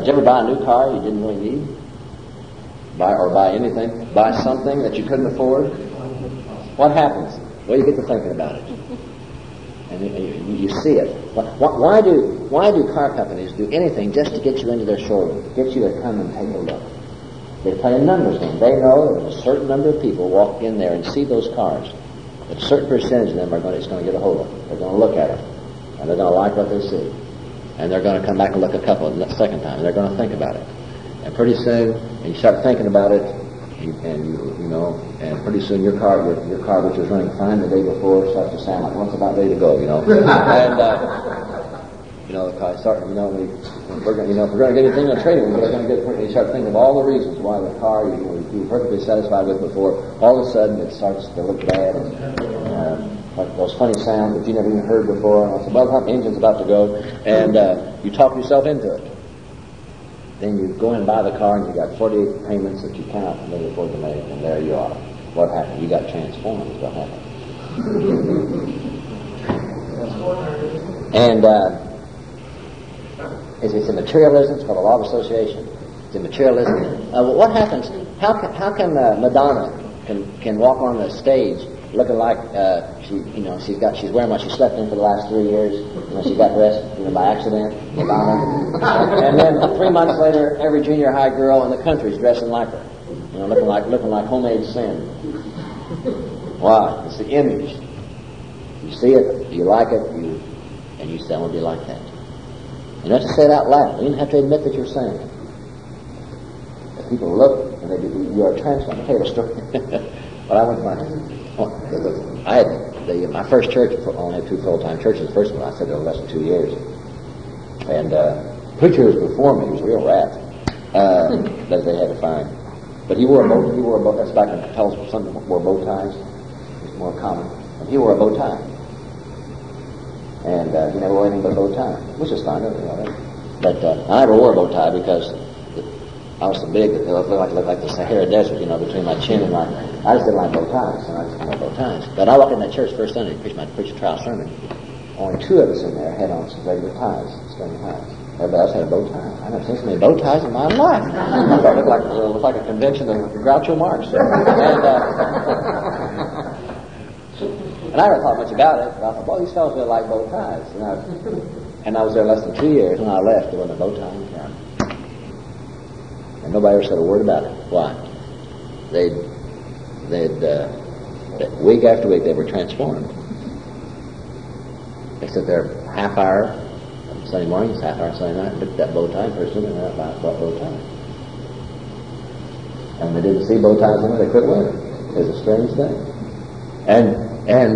Did you ever buy a new car you didn't really need? Buy anything? Buy something that you couldn't afford? What happens? Well, you get to thinking about it. And you see it. Why do car companies do anything just to get you into their showroom, get you to come and take a look? They play a numbers game. They know that a certain number of people walk in there and see those cars. That a certain percentage of them it's going to get a hold of them. They're going to look at it. And they're going to like what they see. And they're going to come back and look a couple the second time. And they're going to think about it. And pretty soon, you start thinking about it, and pretty soon your car, which was running fine the day before, starts to sound like, well, it's about ready to go, And, the car starts, if we're going to get anything on trading, we're going to get, you start thinking of all the reasons why the car you were perfectly satisfied with before, all of a sudden it starts to look bad, and like those funny sounds that you never even heard before, and I said, well, the engine's about to go, and you talk yourself into it. Then you go and buy the car, and you got 48 payments that you cannot really afford to make, and there you are. What happened? You got transformed is what happened. And it's a materialism. It's called the law of association. It's a materialism. What happens? How can Madonna can walk on the stage looking like she's wearing what she slept in for the last 3 years. She got dressed by accident, Madonna, and then 3 months later, every junior high girl in the country is dressing like her, looking like homemade sin. Why? It's the image. You see it, you like it, and you say, I want to be like that. You don't have to say it out loud. You don't have to admit that you're saying it. If people look and they do, you are transformed. I'll tell you a story. But I went to my first church. Only had 2 full-time churches. The first one I said there were less than 2 years, and preacher was before me. He was a real rat that they had to find. But he wore a bow. That's back in tells some people wore bow ties. It's more common. And he wore a bow tie. And he never wore anything but a bow tie, which is fine, But I never wore a bow tie because I was so big that it looked like the Sahara Desert, between my chin and my... I just didn't like bow ties, and I just didn't like bow ties. But I walked in that church first Sunday and preached a trial sermon. Only 2 of us in there had on some regular ties, string ties. Everybody else had a bow tie. I've never seen so many bow ties in my life. It looked like a convention of Groucho Marx. And I never thought much about it, but I thought, these fellows really like bow ties. And I was there less than 2 years. When I left, there wasn't a bow tie in town. And nobody ever said a word about it. Why? They'd week after week, they were transformed. They sit there half hour Sunday mornings, half hour Sunday night, and looked at that bow tie, first thing, and I bought bow tie. And they didn't see bow ties in it, they quit wearing it. It's a strange thing. And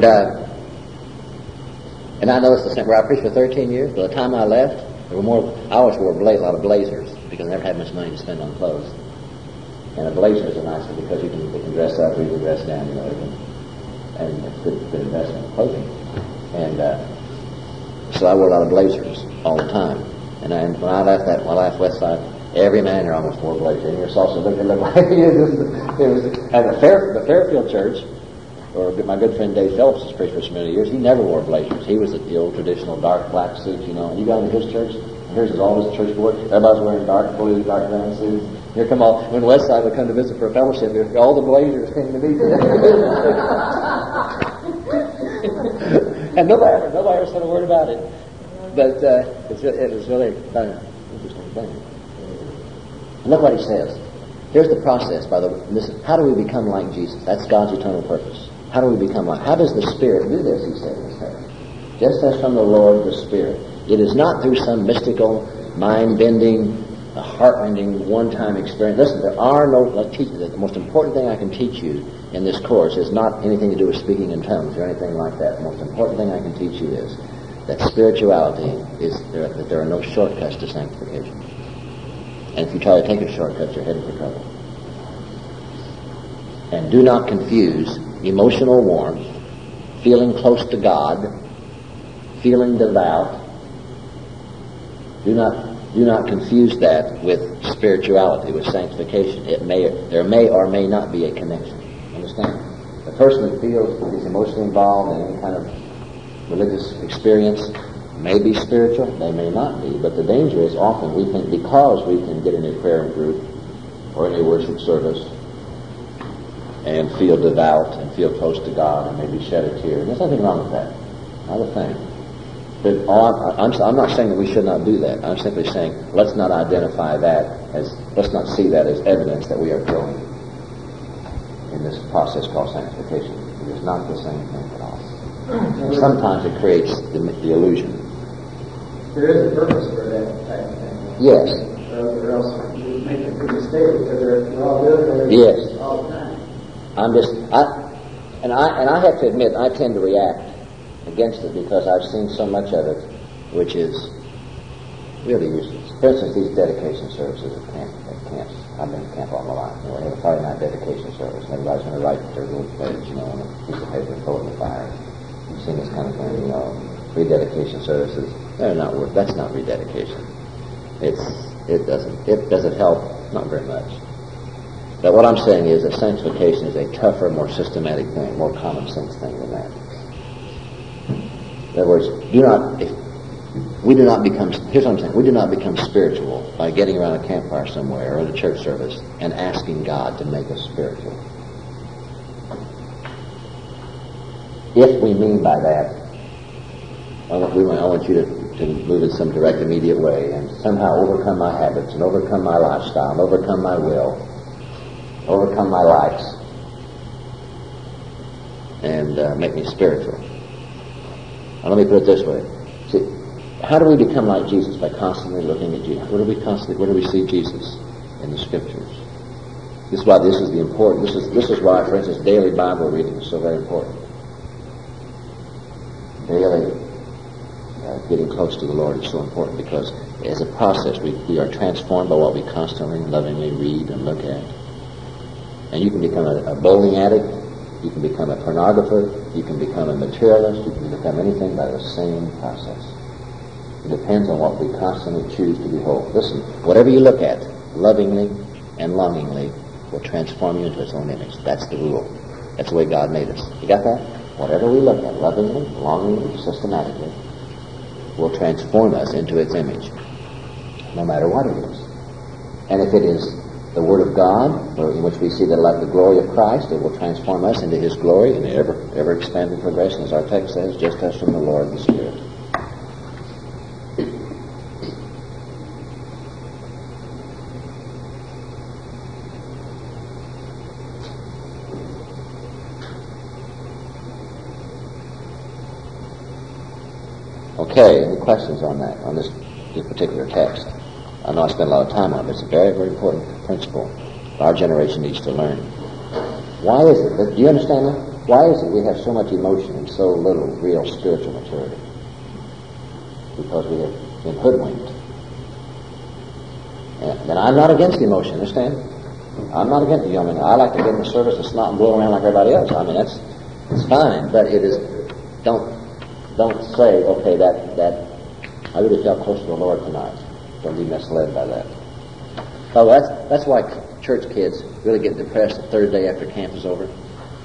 I noticed the same, where I preached for 13 years, by the time I left, there were more, I always wore a lot of blazers, because I never had much money to spend on clothes. And a blazer is a nice one, because they can dress up or you can dress down, and it's good investment in clothing. And so I wore a lot of blazers all the time. And when I left Westside, every man there almost wore a blazer. And your salsa looked like it was. And the Fairfield Church, or my good friend Dave Phillips has preached for so many years, he never wore blazers. He was the old traditional dark black suit, And you got into his church, and here's all his church board. Everybody's wearing dark blue, dark brown suits. Here come all, when Westside would come to visit for a fellowship, all the blazers came to meet him. And nobody ever said a word about it. But it was really kind of an interesting thing. And look what he says. Here's the process, by the way. How do we become like Jesus? That's God's eternal purpose. How do we become like? How does the Spirit do this, he said in this text? Just as from the Lord, the Spirit. It is not through some mystical, mind-bending, heart-rending, one-time experience. Listen, there are no... The most important thing I can teach you in this course is not anything to do with speaking in tongues or anything like that. The most important thing I can teach you is that spirituality is that there are no shortcuts to sanctification. And if you try to take a shortcut, you're headed for trouble. And do not confuse emotional warmth, feeling close to God, feeling devout. Do not confuse that with spirituality, with sanctification. There may or may not be a connection. Understand? The person that feels is emotionally involved in any kind of religious experience may be spiritual, they may not be, but the danger is often we think because we can get in a prayer group or in a worship service and feel devout and feel close to God and maybe shed a tear. And there's nothing wrong with that. Not a thing. But I'm not saying that we should not do that. I'm simply saying let's not identify that let's not see that as evidence that we are growing in this process called sanctification. It is not the same thing at all. And sometimes it creates the illusion. There is a purpose for that type of thing. Yes. Or else you make a good mistake because we're all doing it yes. all the time. I have to admit I tend to react against it because I've seen so much of it which is really useless. For instance, these dedication services at camps. I've been to camp all my life. We have a Friday night dedication service, and everybody's going to write their little pledge, on a piece of paper and throw it in the fire. You've seen this kind of thing, rededication services. That's not rededication. It doesn't help, not very much. But what I'm saying is that sanctification is a tougher, more systematic thing, more common sense thing than that. In other words, we do not become spiritual by getting around a campfire somewhere or at a church service and asking God to make us spiritual. If we mean by that, I want you to move in some direct, immediate way and somehow overcome my habits and overcome my lifestyle and overcome my will, overcome my likes, and make me spiritual. Now, let me put it this way. See, how do we become like Jesus? By constantly looking at Jesus. Where do we see Jesus in the Scriptures? This is why this is the important. This is why, for instance, daily Bible reading is so very important. Daily getting close to the Lord is so important because as a process we are transformed by what we constantly and lovingly read and look at. And you can become a bowling addict, you can become a pornographer, you can become a materialist, you can become anything by the same process. It depends on what we constantly choose to behold. Listen, whatever you look at, lovingly and longingly, will transform you into its own image. That's the rule. That's the way God made us. You got that? Whatever we look at, lovingly, longingly, systematically, will transform us into its image, no matter what it is. And if it is the Word of God, in which we see the glory of Christ, it will transform us into His glory in ever expanding progression, as our text says, just as from the Lord the Spirit. Okay, any questions on that, on this particular text? I know I spent a lot of time on it, but it's a very, very important principle our generation needs to learn. Why is it? Do you understand that? Why is it we have so much emotion and so little real spiritual maturity? Because we have been hoodwinked. And I'm not against emotion, understand? I'm not against it. I like to get in the service and snot and blow around like everybody else. It's fine, but it is. Don't say, okay, that I really felt close to the Lord tonight. Don't be misled by that. So that's why church kids really get depressed the third day after camp is over.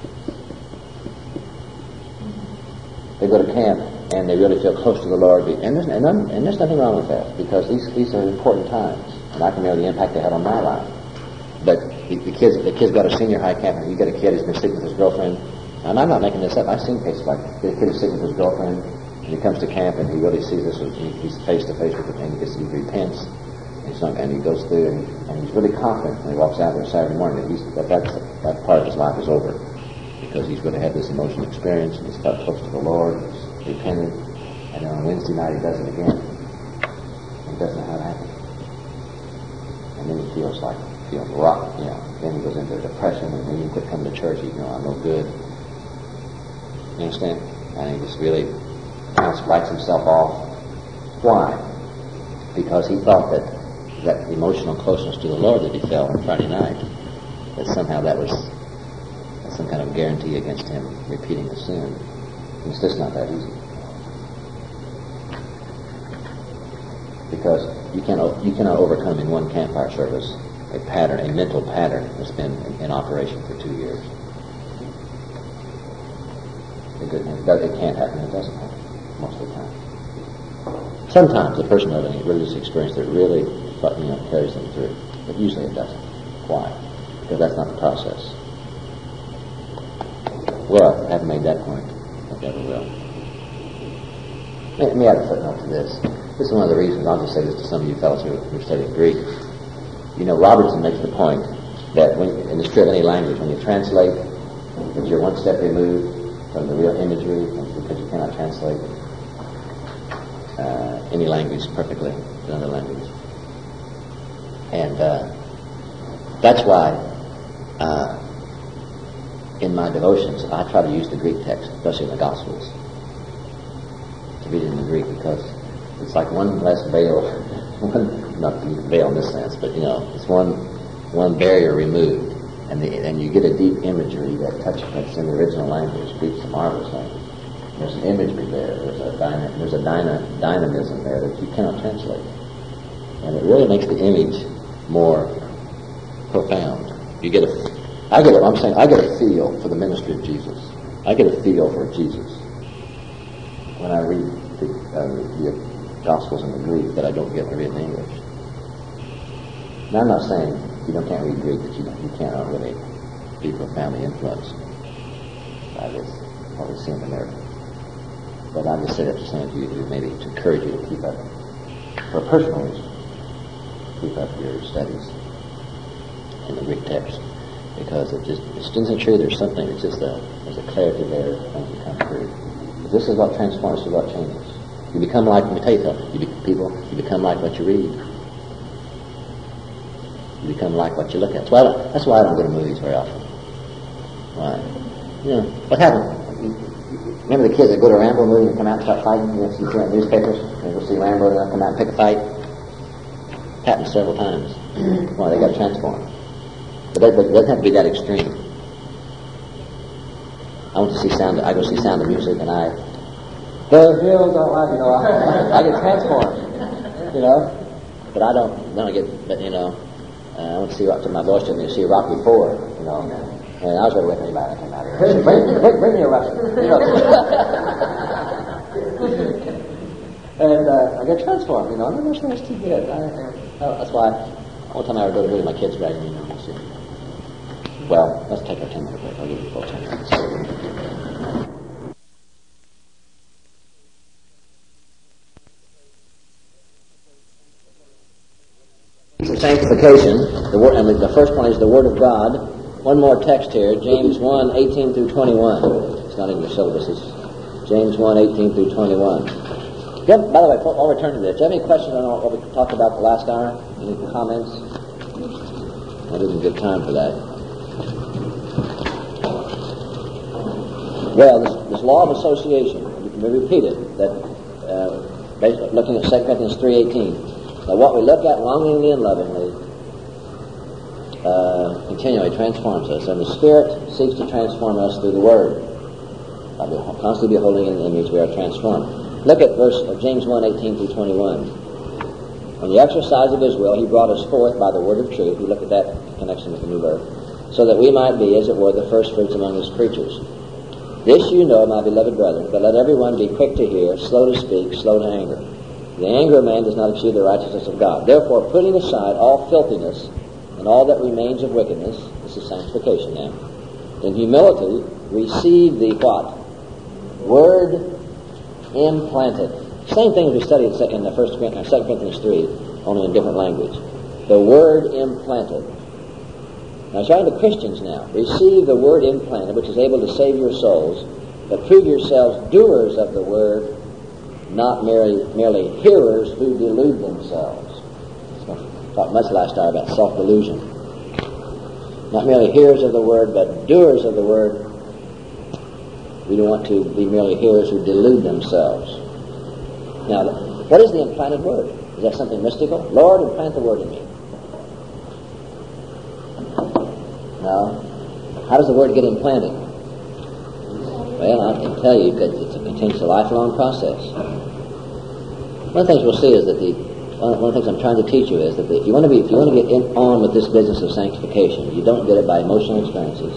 They go to camp and they really feel close to the Lord, and there's nothing wrong with that because these are important times, and I can know the impact they had on my life. But the kids go to senior high camp, and you get a kid who's been sitting with his girlfriend. And I'm not making this up. I've seen cases like the kid is sitting with his girlfriend, and he comes to camp, and he really sees this. He's face to face with the thing. He repents, and he goes through, and he's really confident when he walks out there Saturday morning that that part of his life is over, because he's going to have this emotional experience, and he's got close to the Lord, he's repented, and then on Wednesday night he does it again. And he doesn't know how it happened, and then he feels rocked. Then he goes into depression, and then he quit coming to church. I'm no good. You understand? And he just really writes himself off. Why? Because he thought that emotional closeness to the Lord that he felt on Friday night, that somehow that was some kind of guarantee against him repeating the sin. It's just not that easy. Because you cannot overcome in one campfire service a mental pattern that's been in operation for 2 years. It can't happen. It doesn't happen most of the time. Sometimes a person having a religious experience that really, carries them through. But usually it doesn't. Why? Because that's not the process. Well, I haven't made that point. I never will. Let me add a footnote to this. This is one of the reasons, I'll just say this to some of you fellows who are studying Greek. Robertson makes the point that in the spirit of any language, when you translate, that you're one step removed from the real imagery, because you cannot translate any language perfectly to another language. And that's why in my devotions I try to use the Greek text, especially in the Gospels, to read it in the Greek, because it's like one less veil, not veil in this sense, but it's one barrier removed, and you get a deep imagery that's in the original language. Greek's a marvelous language. There's an imagery there. There's a dynamism there that you cannot translate, and it really makes the image more profound. I get a feel for the ministry of Jesus. I get a feel for Jesus when I read the Gospels in the Greek that I don't get when I read in English. Now, I'm not saying you can't read Greek that you cannot really be profoundly influenced by this, what we see in America. But I just say that to say to you, maybe to encourage you to keep up, for a personal reason, keep up your studies in the Greek text, because it isn't true. There's something. It's just there's a clarity there. Things that come through. But this is what transforms. This is what changes. You become like, let me tell you something. You become like what you read. You become like what you look at. That's why I don't go to movies very often. Why? What happened? Remember the kids that go to a Rambo movie and come out and start fighting? You see in newspapers, and you'll see Rambo and they'll come out and pick a fight. Happened several times. Why? They got to transform. But it doesn't have to be that extreme. I go see Sound of Music, and the hills are like, I get transformed, but I don't get, I want to see my boys took me to see Rocky IV, and I was ready with anybody that came out here. Bring me a Russian, and I get transformed, and I'm not sure it's too good. That's why all the time I would go to visit my kids dragging me, see. Well, let's take our 10-minute break. I'll give you a full 10 minutes. Sanctification, the first one is the Word of God. One more text here, James 1, 18 through 21. It's not in your syllabus, it's James 1, 18 through 21. By the way, I'll return to this. Do you have any questions on what we talked about the last hour? Any comments? I didn't give time for that. Well, this law of association, we repeated, that looking at 2 Corinthians 3:18, that what we look at longingly and lovingly continually transforms us, and the Spirit seeks to transform us through the Word. By constantly beholding in the image, we are transformed. Look at verse of James 1:18 through 21. On the exercise of His will, He brought us forth by the word of truth. We look at that in connection with the new birth, so that we might be, as it were, the first fruits among His creatures. This you know, my beloved brethren, but let everyone be quick to hear, slow to speak, slow to anger. The anger of man does not achieve the righteousness of God. Therefore, putting aside all filthiness and all that remains of wickedness, this is sanctification now, in humility receive the what? Word implanted. Same thing as we studied in the 2 Corinthians 3, only in different language. The word implanted. Now, it's writing to Christians now. Receive the word implanted, which is able to save your souls, but prove yourselves doers of the word, not merely hearers who delude themselves. I talked much last hour about self-delusion. Not merely hearers of the word, but doers of the word. We don't want to be merely hearers who delude themselves. Now, what is the implanted word? Is that something mystical? Lord, implant the word in me. No. How does the word get implanted? Well, I can tell you that it continues a lifelong process. One of the things we'll see is that one of the things I'm trying to teach you is that if you want to get on with this business of sanctification, you don't get it by emotional experiences,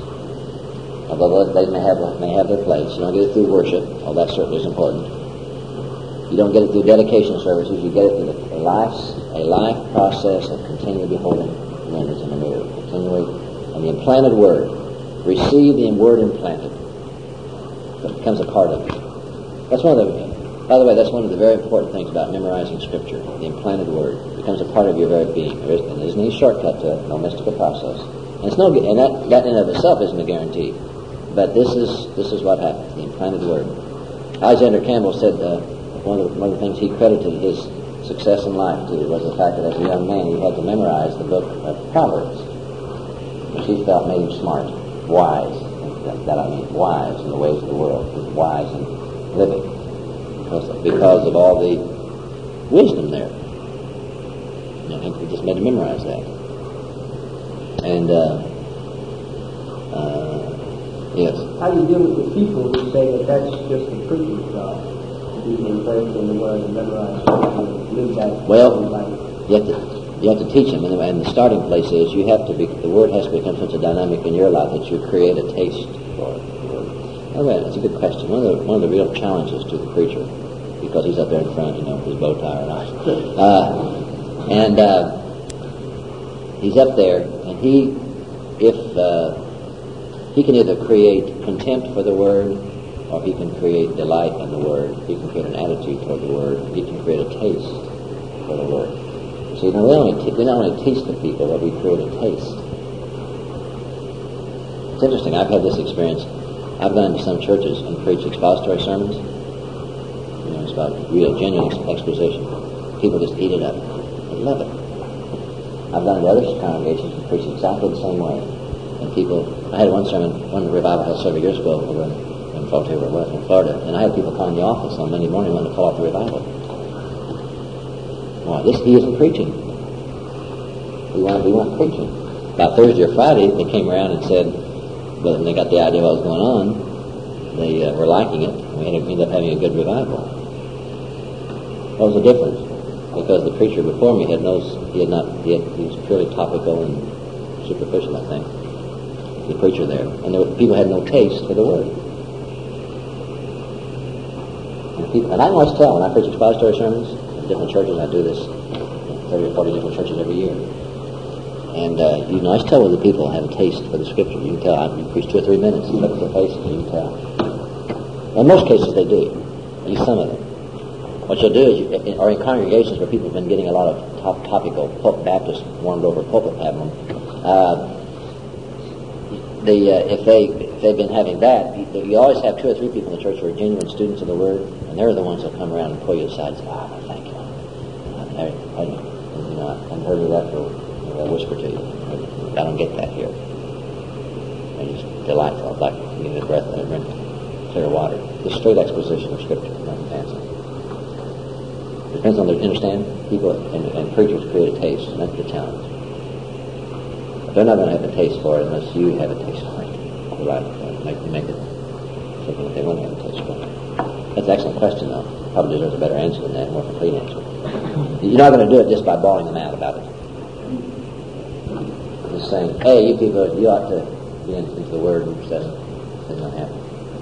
although they may have their place. You don't get it through worship, although that certainly is important. You don't get it through dedication services. You get it through a life process of continually beholding the image in the mirror. Continually, and the implanted word. Receive the word implanted. It becomes a part of you. By the way, that's one of the very important things about memorizing Scripture. The implanted word becomes a part of your very being. There isn't any shortcut to it, no mystical process. And it's and that in and of itself isn't a guarantee. But this is what happens. The implanted word. Alexander Campbell said one of the things he credited his success in life to was the fact that as a young man he had to memorize the book of Proverbs, which he felt made him smart, wise. That I mean, wise in the ways of the world, wise in living, because of all the wisdom there. He just made him memorize that. And yes. How do you deal with the people who say that that's just the preacher's job? To be impressed in the word and memorize it and live that. Well, you have to teach them, and the starting place is the word has to become such a dynamic in your life that you create a taste for it. By the way, that's a good question. One of the real challenges to the preacher, because he's up there in front, his bow tie and all, and he's up there, and he can either create contempt for the word, or he can create delight in the word. He can create an attitude toward the word. He can create a taste for the word. See, we not only teach the people, but we create a taste. It's interesting. I've had this experience. I've gone to some churches and preached expository sermons. It's about real, genuine exposition. People just eat it up. They love it. I've gone to other congregations and preached exactly the same way. And I had one revival I had several years ago over in Florida, and I had people call in the office on Monday morning wanting to call off the revival. Why, he isn't preaching. We weren't preaching. About Thursday or Friday, they came around and said, well, when they got the idea of what was going on, they were liking it, and we ended up having a good revival. What was the difference? Because the preacher before me he was purely topical and superficial, I think. The preacher there. And people had no taste for the word. And I can always tell when I preach expository sermons in different churches. I do this 30 or 40 different churches every year. And you can always tell whether the people have a taste for the Scripture. You can tell. You preach 2 or 3 minutes, you look at their faces, and you can tell. In most cases they do, at least some of them. What you'll do is, or in congregations where people have been getting a lot of topical Baptist warmed over pulpit pablum, if they've been having that, you always have 2 or 3 people in the church who are genuine students of the Word, and they're the ones that come around and pull you aside and say, thank you. I haven't heard of that for a whisper to you. I don't get that here. And it's delightful. It's like getting a breath and a drink clear water. Just straight exposition of Scripture, nothing fancy. Depends on understand. People and preachers create a taste, and that's the challenge. They're not going to have a taste for it unless you have a taste for it. Make it something that they want to have a taste for. That's an excellent question, though. Probably deserves a better answer than that, more complete answer. You're not going to do it just by bawling them out about it. Just saying, hey, you people, you ought to get into the Word and stuff. It's not happening.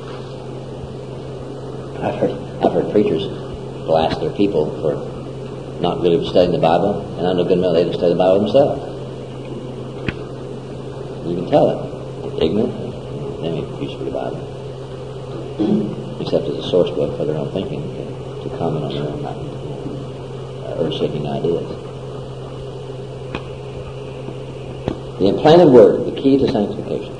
I've heard preachers blast their people for not really studying the Bible, and I know good enough they didn't study the Bible themselves. You can tell it. They're ignorant. They ain't preach for the Bible. Except as a source book for their own thinking, to comment on their own earth-shaping ideas. The implanted word, the key to sanctification.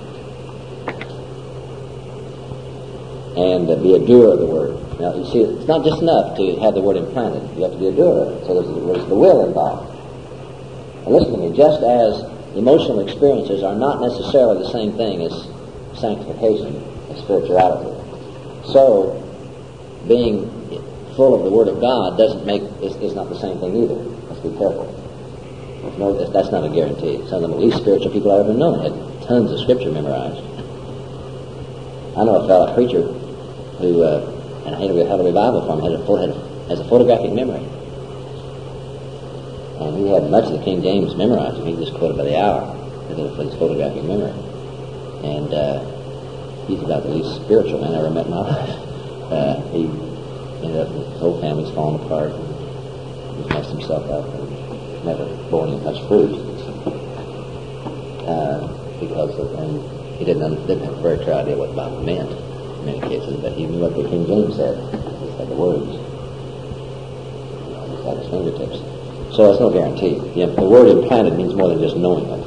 And be a doer of the word. Now, you see, it's not just enough to have the word implanted. You have to be a doer of it. So there's the will involved. And listen to me, just as emotional experiences are not necessarily the same thing as sanctification and spirituality, so being full of the Word of God is not the same thing either. Let's be careful. That's not a guarantee. Some of the least spiritual people I've ever known had tons of Scripture memorized. I know a fellow preacher who, and I had a revival from him, has a photographic memory. And he had much of the King James memorized, and he just quoted by the hour for his photographic memory. And he's about the least spiritual man I ever met in my life. ended up, his whole family's falling apart. He's messed himself up and never born any much fruit. And he didn't have a very clear idea what the Bible meant in many cases, but he knew what the King James said. He said the words. He's at his fingertips. So it's no guarantee. The word implanted means more than just knowing it.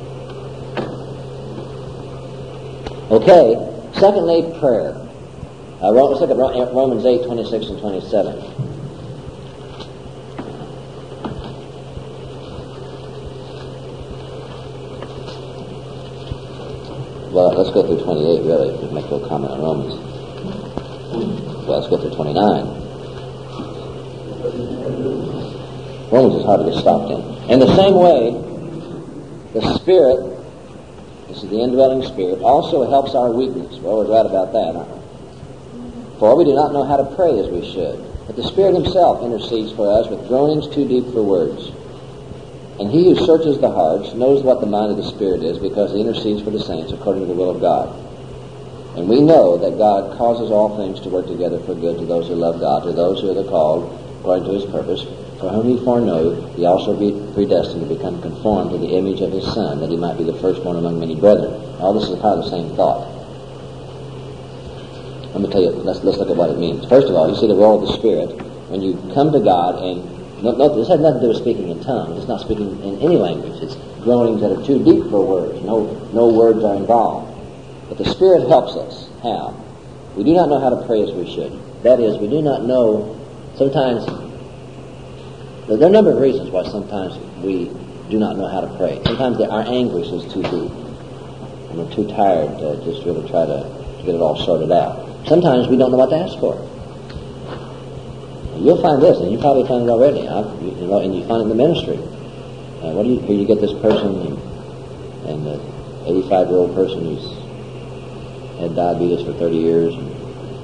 Okay, secondly, prayer. Let's look at Romans 8, 26 and 27. Well, let's go through 28, really, to make a little comment on Romans. Well, let's go through 29. Romans is hard to get stopped in. In the same way, the Spirit, this is the indwelling Spirit, also helps our weakness. We're always right about that, aren't we? For we do not know how to pray as we should. But the Spirit Himself intercedes for us with groanings too deep for words. And He who searches the hearts knows what the mind of the Spirit is, because He intercedes for the saints according to the will of God. And we know that God causes all things to work together for good to those who love God, to those who are the called according to His purpose, for whom He foreknew, He also predestined to become conformed to the image of His Son, that He might be the firstborn among many brethren. All this is part of the same thought. Let me tell you, let's look at what it means. First of all, you see the role of the Spirit. When you come to God, and note, this has nothing to do with speaking in tongues. It's not speaking in any language. It's groanings that are too deep for words. No words are involved. But the Spirit helps us. How? We do not know how to pray as we should. That is, we do not know, sometimes, there are a number of reasons why sometimes we do not know how to pray. Sometimes our anguish is too deep, and we're too tired to just really try to get it all sorted out. Sometimes we don't know what to ask for. You'll find this, and you probably find it already, and you find it in the ministry. Here you get this person, and the 85-year-old person who's had diabetes for 30 years, and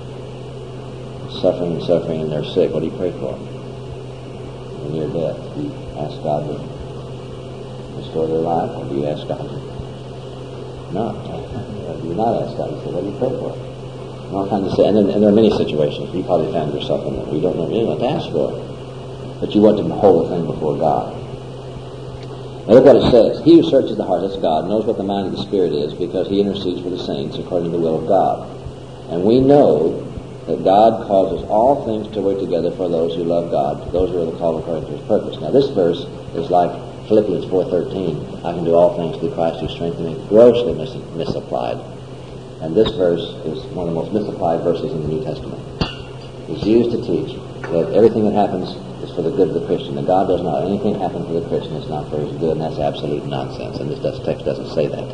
suffering, and they're sick. What do you pray for? When you're death, do you ask God to restore their life, or do you ask God to not? Do you not ask God? You say, what do you pray for? And all kinds of, and there are many situations you probably found yourself in that where you don't know what to ask for, but you want to hold the thing before God. Now look what it says. He who searches the heart, that's God, knows what the mind of the Spirit is, because He intercedes for the saints according to the will of God. And we know that God causes all things to work together for those who love God, to those who are the called according to His purpose. Now this verse is like Philippians 4:13. I can do all things through Christ who strengthens me. Grossly misapplied. And this verse is one of the most misapplied verses in the New Testament. It's used to teach that everything that happens is for the good of the Christian. That God does not let anything happen for the Christian. It's not for his good, and that's absolute nonsense. And this text doesn't say that.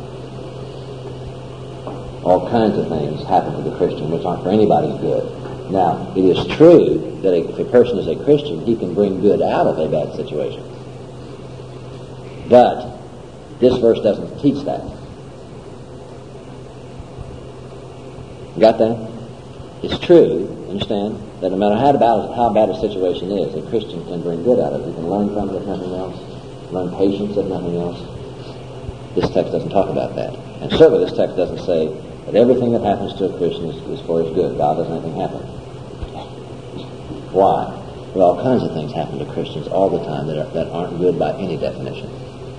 All kinds of things happen to the Christian which aren't for anybody's good. Now, it is true that if a person is a Christian, he can bring good out of a bad situation. But this verse doesn't teach that. You got that? It's true, understand, that no matter how bad a situation is, a Christian can bring good out of it. He can learn from it, if nothing else. Learn patience, if nothing else. This text doesn't talk about that. And certainly this text doesn't say that everything that happens to a Christian is for his good. God doesn't let anything happen. Why? Well, all kinds of things happen to Christians all the time that aren't good by any definition.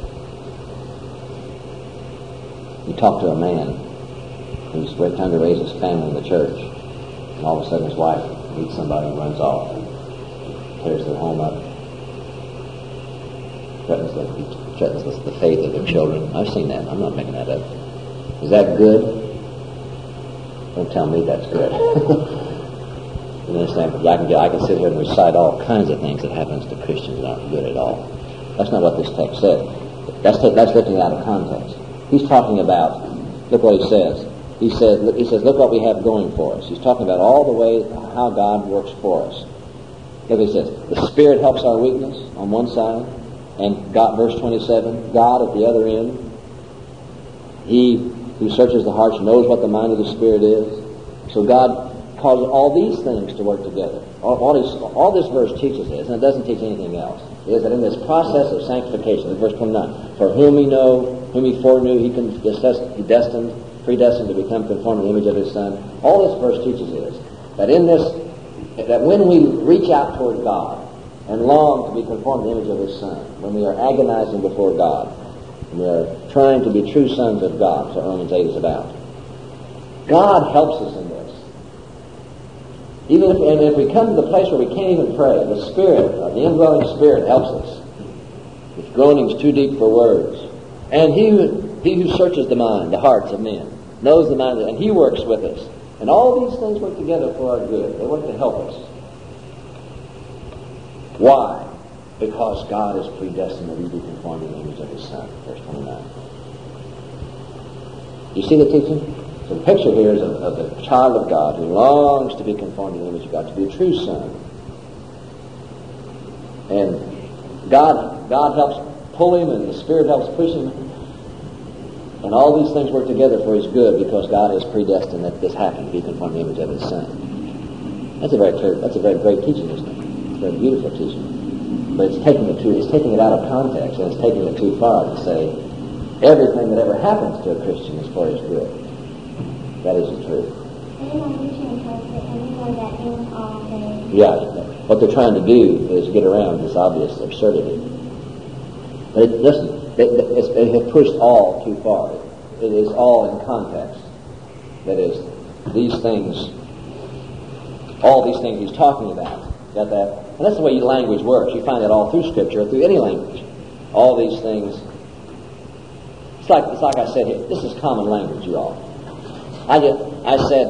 You talk to a man who's trying to raise his family in the church, and all of a sudden his wife meets somebody and runs off and tears their home up, threatens the faith of their children. I've seen that. I'm not making that up. Is that good? Don't tell me that's good. You understand? Because I can sit here and recite all kinds of things that happens to Christians that aren't good at all. That's not what this text says. That's lifting it out of context. He's talking about, look what he says. He says, look what we have going for us. He's talking about all the way how God works for us. Look what he says. The Spirit helps our weakness on one side, and God, verse 27, God at the other end. He who searches the hearts knows what the mind of the Spirit is. So God causes all these things to work together. All this verse teaches is, and it doesn't teach anything else, is that in this process of sanctification, in verse 29, for whom He foreknew, He predestined to become conformed to the image of His Son. All this verse teaches is that in this that when we reach out toward God and long to be conformed to the image of His Son, when we are agonizing before God, and we are trying to be true sons of God, that's what Romans 8 is about, God helps us in this. Even if we come to the place where we can't even pray, the Spirit, the indwelling Spirit helps us. With groanings too deep for words. And He who searches the mind, the hearts of men, knows the mind, and He works with us. And all these things work together for our good. They work to help us. Why? Because God is predestined that we be conformed to the image of His Son. Verse 29. You see the teaching? So the picture here is of the child of God who longs to be conformed to the image of God, to be a true son. And God helps pull him, and the Spirit helps push him. And all these things work together for his good because God has predestined that this happen, to be conformed to the image of His Son. That's a very great teaching, isn't it? It's a very beautiful teaching. But it's taking it out of context, and it's taking it too far to say everything that ever happens to a Christian is for his good. That isn't true. Yeah, what they're trying to do is get around this obvious absurdity. But it has pushed all too far. It is all in context. That is, all these things he's talking about. Got that? And that's the way language works. You find that all through Scripture, through any language. All these things. It's like I said here. This is common language, you all. I said,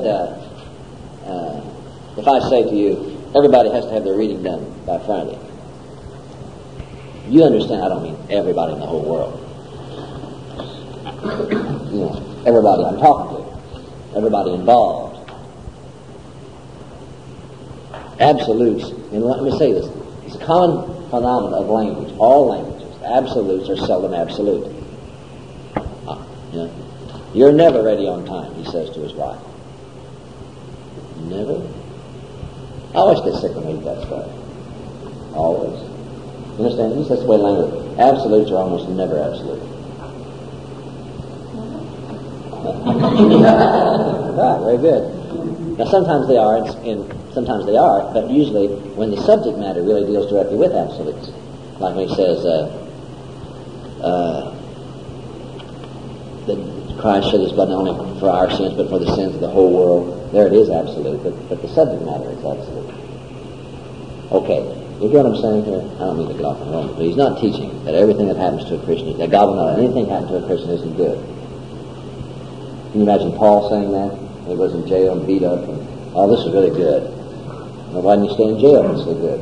if I say to you, everybody has to have their reading done by Friday. You understand, I don't mean everybody in the whole world. You know, everybody I'm talking to, everybody involved. Absolutes, and let me say this, it's a common phenomenon of language, all languages. Absolutes are seldom absolute. You know, you're never ready on time, he says to his wife. Never? I always get sick when I read that stuff. Always. You understand? That's the way language. Absolutes are almost never absolute. Right, very good. Now sometimes they are, and sometimes they are, but usually when the subject matter really deals directly with absolutes. Like when he says, that Christ shed His blood not only for our sins, but for the sins of the whole world. There it is absolute, but the subject matter is absolute. Okay, you hear what I'm saying here? I don't mean to get off on Romans, but he's not teaching that everything that happens to a Christian, that God will not let anything happen to a Christian isn't good. Can you imagine Paul saying that? He was in jail and beat up, and oh, this is really good. Now, why didn't you stay in jail? It's so good.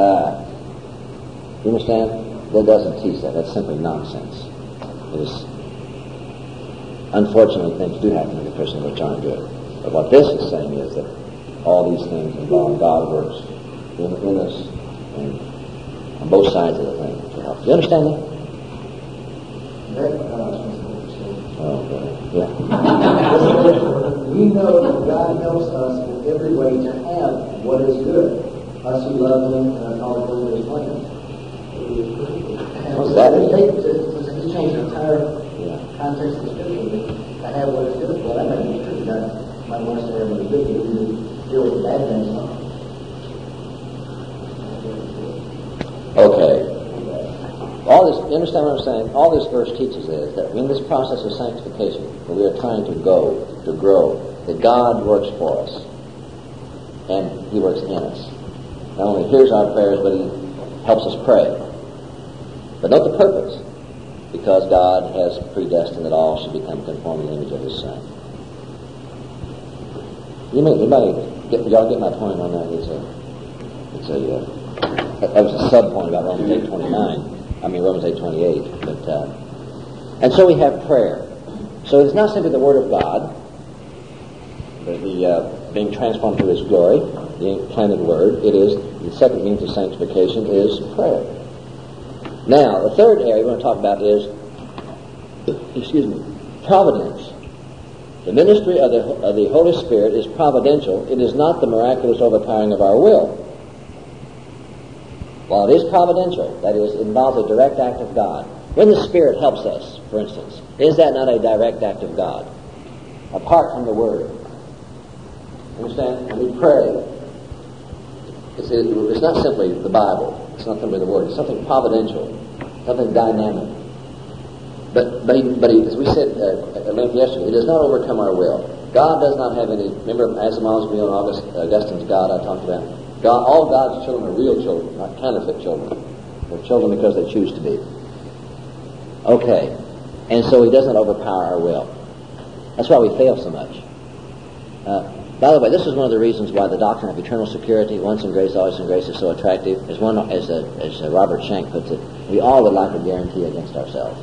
You understand? That doesn't teach that. That's simply nonsense. It is. Unfortunately, things do happen to the Christian which aren't good. But what this is saying is that all these things involve God works in us and on both sides of the thing to help. Do you understand that? Oh, okay. Yeah. We know that God helps us in every way to have what is good. Us who love Him and are called according to His plan. What's that? He's changed the entire context of the Scripture to have what is good. Well, that may be true. God might want us to have what is good, but we need to deal with the bad things. Okay. All this, you understand what I'm saying? All this verse teaches is that in this process of sanctification, where we are trying to grow, that God works for us. And He works in us. Not only hears our prayers, but He helps us pray. But note the purpose. Because God has predestined that all should become conformed to the image of His Son. Y'all get my point on that? That was a sub-point about Romans 8:29. Romans 8:28. But and so we have prayer. So it's not simply the Word of God, the being transformed to His glory, the implanted Word. It is the second means of sanctification is prayer. Now, the third area we're going to talk about is, providence. The ministry of the Holy Spirit is providential. It is not the miraculous overpowering of our will. While it is providential, that is, it involves a direct act of God. When the Spirit helps us, for instance, is that not a direct act of God? Apart from the Word. Understand? When we pray, It's not simply the Bible. It's not simply the Word. It's something providential, something dynamic. But as we said at length yesterday, it does not overcome our will. God does not have any. Remember Asimov's view on Augustine's God I talked about? All God's children are real children, not counterfeit children. They're children because they choose to be. Okay. And so He doesn't overpower our will. That's why we fail so much. By the way, this is one of the reasons why the doctrine of eternal security, once in grace, always in grace, is so attractive. As Robert Shank puts it, we all would like a guarantee against ourselves.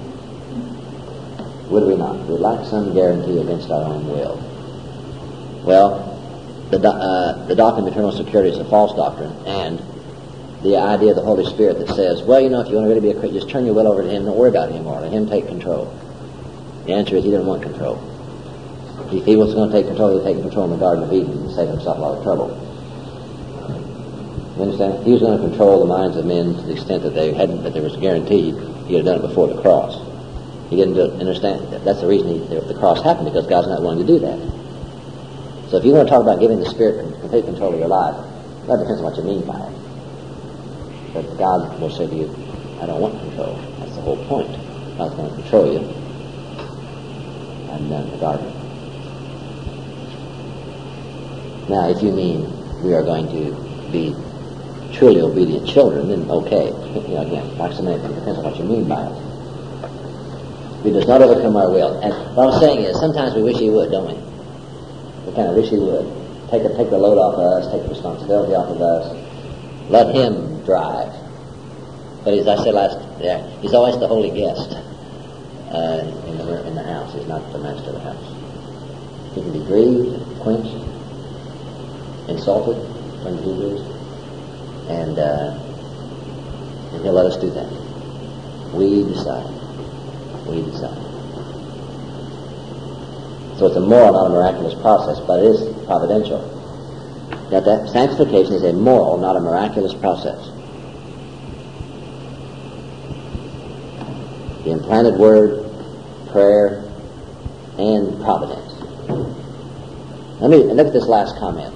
Would we not? We'd like some guarantee against our own will. Well, the doctrine of eternal security is a false doctrine, and the idea of the Holy Spirit that says, well, if you want to really be a Christian, just turn your will over to Him, don't worry about Him more, let Him take control. The answer is He doesn't want control. If He was going to take control, He'd take control in the Garden of Eden and save Himself a lot of trouble. You understand? He was going to control the minds of men to the extent that that there was a guarantee He had done it before the cross. He didn't do it. Understand? That's the reason the cross happened, because God's not willing to do that. So if you want to talk about giving the Spirit complete control of your life, that depends on what you mean by it. But God will say to you, I don't want control. That's the whole point. God's going to control you. And then the garden. Now, if you mean we are going to be truly obedient children, then okay. Again, like so many things, it depends on what you mean by it. He does not overcome our will. And what I'm saying is, sometimes we wish He would, don't we? We kind of wish He would. Take the load off of us, take the responsibility off of us. Let Him drive. But as I said He's always the holy guest in the house. He's not the master of the house. He can be grieved, quenched, insulted from the Hebrews, and He'll let us do that. We decide. We decide. So it's a moral, not a miraculous process, but it is providential. That sanctification is a moral, not a miraculous process. The implanted word, prayer, and providence. Let me look at this last comment.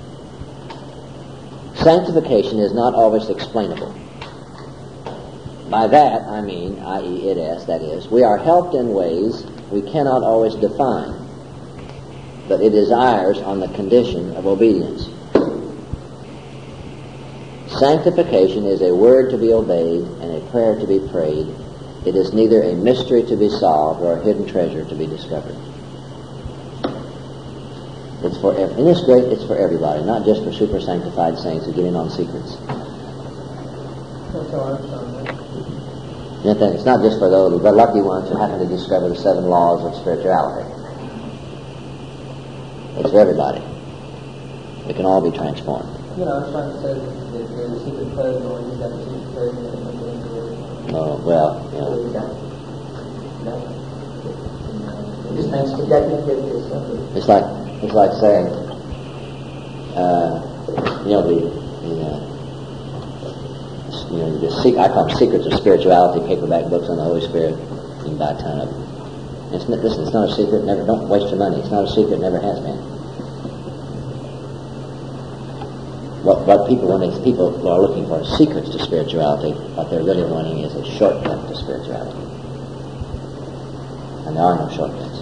Sanctification is not always explainable. By that, I mean, i.e. it is, that is, we are helped in ways we cannot always define, but it is ours on the condition of obedience. Sanctification is a word to be obeyed and a prayer to be prayed. It is neither a mystery to be solved or a hidden treasure to be discovered. It's for everybody, not just for super sanctified saints who get in on secrets. It's not just for those, the lucky ones who happen to discover the 7 laws of spirituality. It's for everybody. We can all be transformed. I was trying to say that there's a secret code, or you got a secret code, Oh, well, It's like saying, I call them Secrets of Spirituality, paperback books on the Holy Spirit. You can buy a ton of them. It's not a secret. Don't waste your money. It's not a secret. Never has been. What people are looking for is secrets to spirituality. What they're really wanting is a shortcut to spirituality. And there are no shortcuts.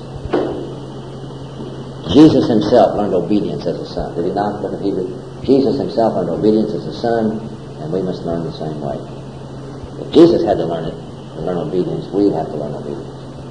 Jesus Himself learned obedience as a son. Did He not? Look at Hebrews. Jesus Himself learned obedience as a son, and we must learn the same way. If Jesus had to learn it, to learn obedience, we have to learn obedience.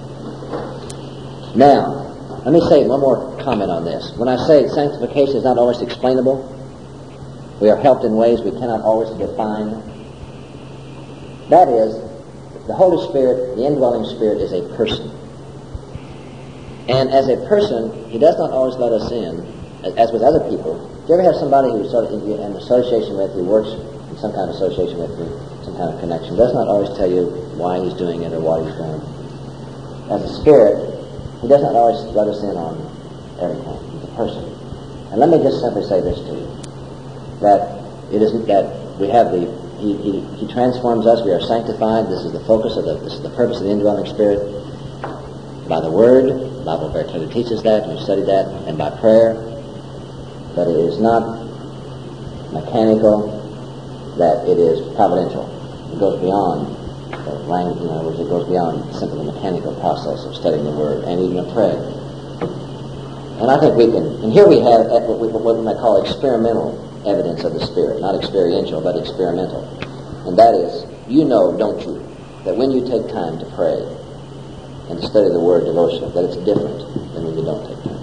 Now, let me say one more comment on this. When I say sanctification is not always explainable, we are helped in ways we cannot always define. That is, the Holy Spirit, the indwelling Spirit, is a person. And as a person, He does not always let us in, as with other people. Do you ever have somebody who sort of in association with you, works in some kind of association with you, some kind of connection, does not always tell you why he's doing it or what he's doing? As a spirit, He does not always let us in on everything. He's a person. And let me just simply say this to you. That it isn't that we have He transforms us, we are sanctified. This is the focus of this is the purpose of the indwelling Spirit. By the Word, the Bible very clearly teaches that, we've studied that, and by prayer. But it is not mechanical, that it is providential. It goes beyond language, in other words, it goes beyond simply the mechanical process of studying the Word and even of praying. And I think we can, and here we have what we might call experimental evidence of the Spirit, not experiential, but experimental. And that is, you know, don't you, that when you take time to pray and to study the Word devotionally, that it's different than when you don't take time.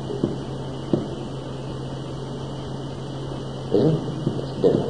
Isn't it? It's different.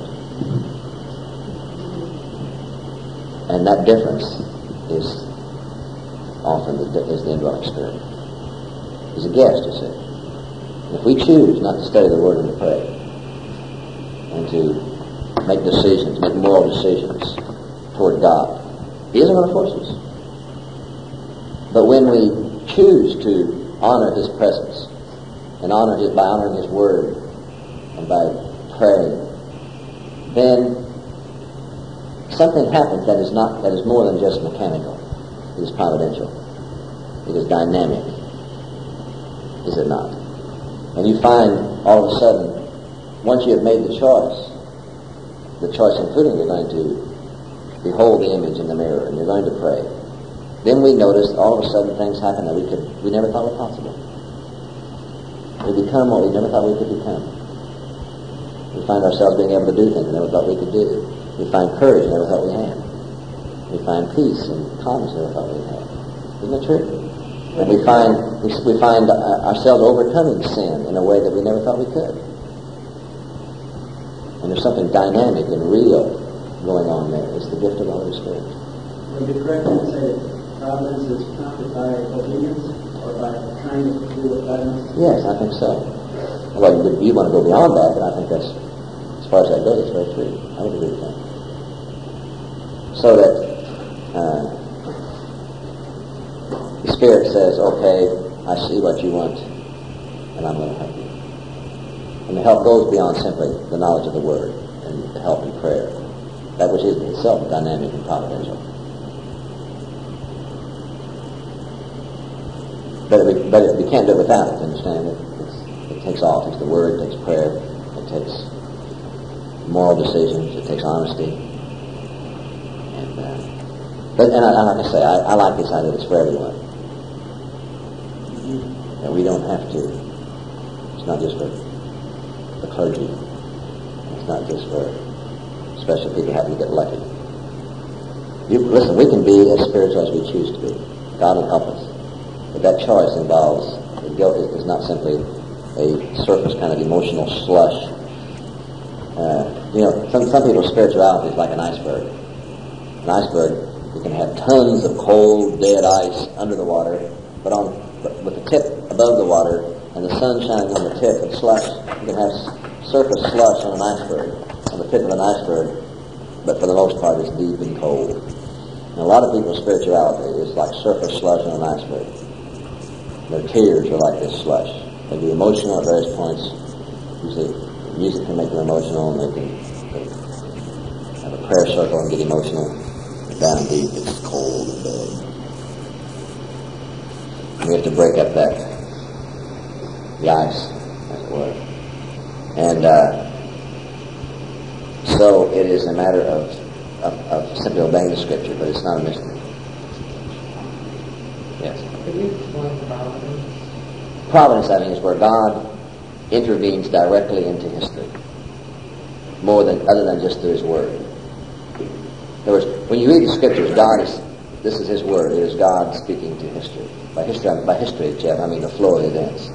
And that difference is often the indwelling Spirit. He's a guest, you see. And if we choose not to study the Word and to pray, and to make decisions, make moral decisions toward God, He isn't going to force us. But when we choose to honor His presence, and by honoring His Word, and by praying, then something happens that is more than just mechanical. It is providential. It is dynamic. Is it not? And you find all of a sudden, once you have made the choice including you're going to behold the image in the mirror and you're going to pray, then we notice all of a sudden things happen that we never thought were possible. We become what we never thought we could become. We find ourselves being able to do things we never thought we could do. We find courage we never thought we had. We find peace and calmness we never thought we had. Isn't it true? And we find ourselves overcoming sin in a way that we never thought we could. And there's something dynamic and real going on there. It's the gift of the Holy Spirit. Would it be correct to say that providence is prompted by obedience or by trying to do what God wants? Yes, I think so. Well, you want to go beyond that, but I think that's, as far as that goes, it's very true. I would agree with that. So that the Spirit says, okay, I see what you want, and I'm going to help you. And the help goes beyond simply the knowledge of the Word and the help in prayer, that which is itself dynamic and providential. But we can't do it without it, understand it? It takes all. It takes the Word, it takes prayer, it takes moral decisions, it takes honesty. And like I say, I like this idea that it's for everyone. And we don't have to. It's not just for the clergy. It's not just for special people who happen to get lucky. Listen, we can be as spiritual as we choose to be. God will help us. But that choice involves, is not simply a surface kind of emotional slush. Some people's spirituality is like an iceberg. An iceberg, you can have tons of cold, dead ice under the water, but with the tip above the water and the sun shining on the tip and slush, you can have surface slush on an iceberg, on the tip of an iceberg, but for the most part it's deep and cold. And a lot of people's spirituality is like surface slush on an iceberg. Their tears are like this slush. They be emotional at various points. Usually music can make them emotional, and they can have a prayer circle and get emotional. Down deep, it's cold and dead. We have to break up the ice, as it were. And so it is a matter of simply obeying the Scripture, but it's not a mystery. Yes? Could you explain providence? Providence, I think, is where God intervenes directly into history, other than just through His Word. In other words, when you read the Scriptures, this is His Word. It is God speaking to history. By history, Jeff, I mean the flow of events.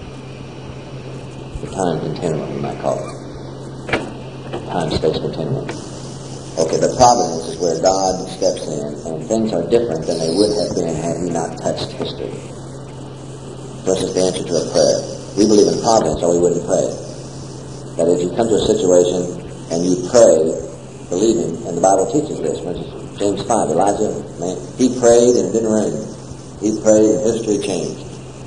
The time continuum, you might call it. Time-space continuum. Okay, but providence is where God steps in, and things are different than they would have been had He not touched history. For instance, the answer to a prayer. We believe in providence, or we wouldn't pray. That is, you come to a situation and you pray, believing, and the Bible teaches this. For instance, James 5, Elijah, man, he prayed and it didn't rain. He prayed and history changed.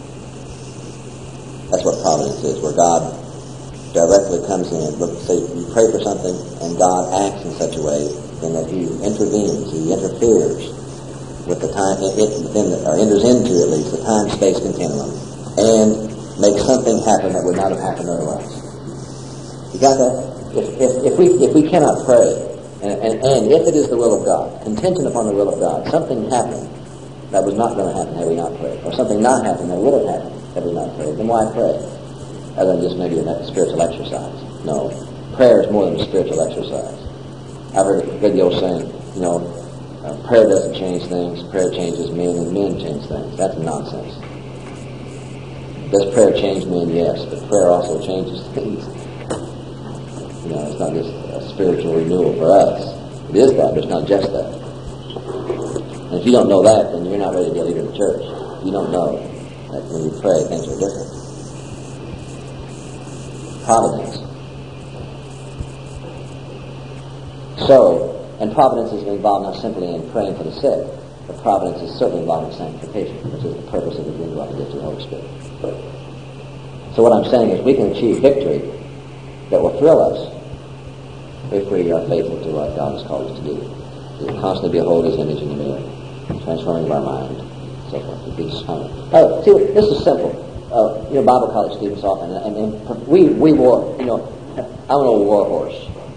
That's what providence is, where God directly comes in. Say you pray for something and God acts in such a way then that He intervenes, He interferes with the time, or enters into at least the time-space continuum and makes something happen that would not have happened otherwise. You got that? if we cannot pray, and if it is the will of God, contingent upon the will of God, something happened that was not going to happen had we not prayed, or something not happened that would have happened had we not prayed, then why pray? Other than just maybe a spiritual exercise. No. Prayer is more than a spiritual exercise. I've heard the old saying, prayer doesn't change things, prayer changes men, and men change things. That's nonsense. Does prayer change men? Yes, but prayer also changes things. It's not just a spiritual renewal for us. It is that, but it's not just that. And if you don't know that, then you're not ready to be a leader in the church. You don't know that when you pray, things are different. Providence. And providence is involved not simply in praying for the sick, but providence is certainly involved in sanctification, which is the purpose of the indwelling gift of the Holy Spirit. So what I'm saying is we can achieve victory that will thrill us if we are faithful to what God has called us to do. We will constantly behold His image in the mirror, transforming our mind, so forth. See, this is simple. Bible college students often, and we war. I'm an old war horse.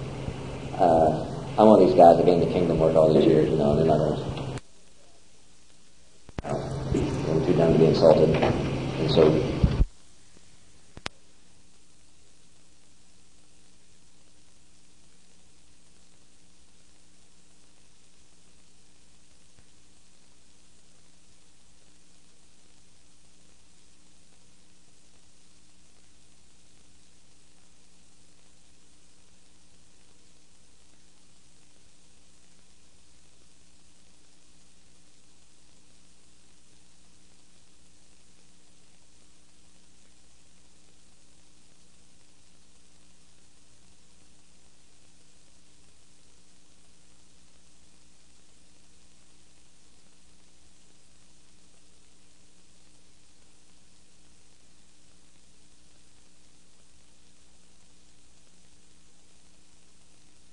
I'm one of these guys that gained the kingdom work all these years, and they're not going to too dumb to be insulted, and so